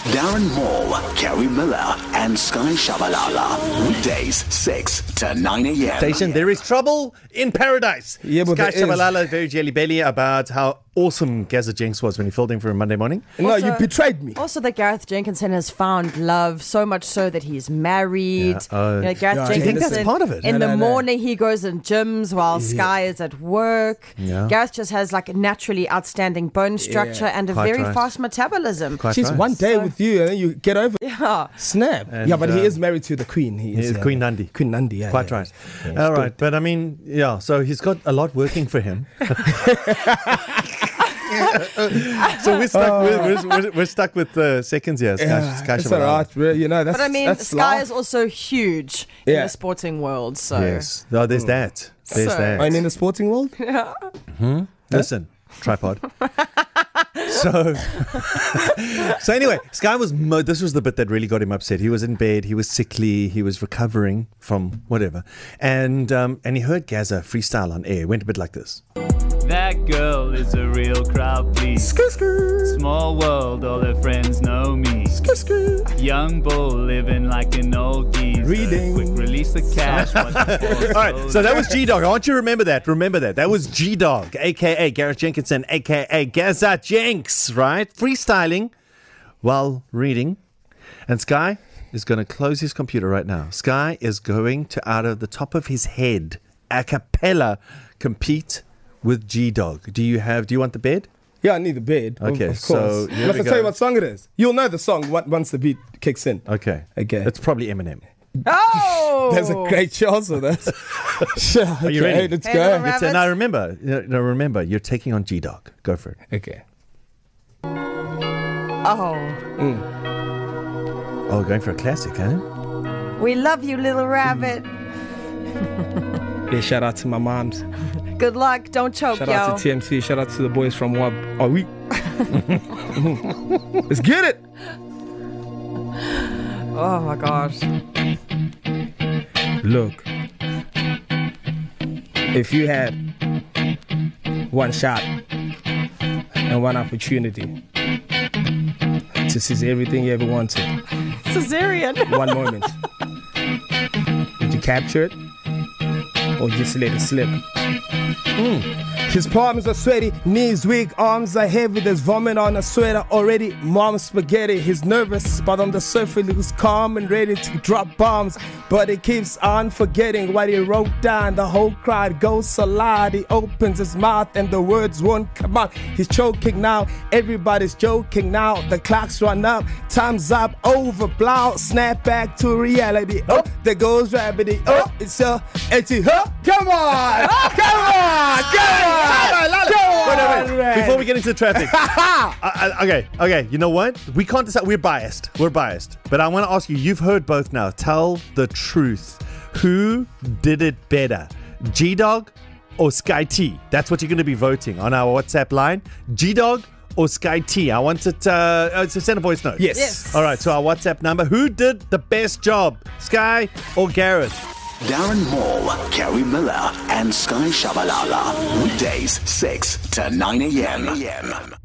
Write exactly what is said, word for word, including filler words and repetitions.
Darren Moore, Gary Miller, and Sky Shabalala. Weekdays, six to nine a.m. Station, there is trouble in paradise. Yeah, but Sky there is. Shabalala, very jelly belly about how awesome Gaza Jenks was when he filled in for a Monday morning. No, Also- you betrayed me. Also, that Gareth Jenkinson has found love, so much so that he's married. Yeah, uh, you know, Gareth yeah, I Jenkinson, think that's part of it. In No, the no, no. morning, he goes in gyms while Sky is at work. Yeah. Gareth just has like a naturally outstanding bone structure and a Quite very right. fast metabolism. Quite She's right. one day So- with you and then you get over. Yeah. Snap. And, yeah, but he uh, is married to the Queen. He He is, is yeah. Queen Nandi. Queen Nandi, yeah. Quite yeah, right. yeah. All right. But I mean, yeah, so he's got a lot working for him. So we're stuck, with, we're, we're, we're stuck with the seconds here. Sky, Yeah, Sky it's Shabalala. all right, bro. You know, that's, But I mean, that's Sky life. is also huge in Yeah. the sporting world. So Yes. No, there's that. There's So- that. And in the sporting world? Listen, tripod. so, so anyway, Sky was. Mo- this was the bit that really got him upset. He was in bed. He was sickly. He was recovering from whatever, and um, and he heard Gaza freestyle on air. It went a bit like this. That girl is a real crowd, please. Small world, all her friends know me. Young bull living like an old geezer. Reading. Quick release the cash. watch the All right, so that was G Dog. I want you to remember that. Remember that. That was G Dog, aka Gareth Jenkinson, aka Gaza Jenks, right? Freestyling while reading, and Sky is going to close his computer right now. Sky is going to, out of the top of his head, a cappella, compete with G Dog. Do you have? Do you want the bed? Yeah, I need the bed. of- Okay, of, so course. here Must we I tell you go. what song it is? You'll know the song on- once the beat kicks in. Okay. Okay. It's probably Eminem. Oh, There's a great chance of this. Sure. Are you okay, ready? Let's Hey, go. little It's, uh, Rabbit. now remember, now remember, you're taking on G Dog. Go for it. Okay. oh, Oh, going for a classic, huh? we love you, little rabbit. Yeah, shout out to my moms. Good luck. Don't choke, Shout yo. out to T M C. Shout out to the boys from Wab. Are we? Let's get it. Oh my gosh. Look, if you had one shot and one opportunity to seize everything you ever wanted, Cesarean. one moment, would you capture it or just let it slip? His palms are sweaty, knees weak, arms are heavy. There's vomit on a sweater already. Mom's spaghetti. He's nervous, but on the surface he looks calm and ready to drop bombs. But he keeps on forgetting what he wrote down. The whole crowd goes so loud. He opens his mouth and the words won't come out. He's choking now. Everybody's joking now. The clocks run up. Time's up. Over. Blow. Snap back to reality. Oh, there goes Rabbity. Oh, it's a empty. Huh? Come on! Come on! Come on! Wait, wait, wait. Before we get into the traffic. I, I, okay, okay. You know what? We can't decide. We're biased. We're biased. But I want to ask you, you've heard both now. Tell the truth. Who did it better? G Dog or Sky T? That's what you're going to be voting on our WhatsApp line. G Dog or Sky T? I want it uh, uh, to send a voice note. Yes. Yes. All right, so our WhatsApp number. Who did the best job? Sky or Gareth? Darren Moore, Gary Miller, and Sky Shabalala. Weekdays, six to nine a.m.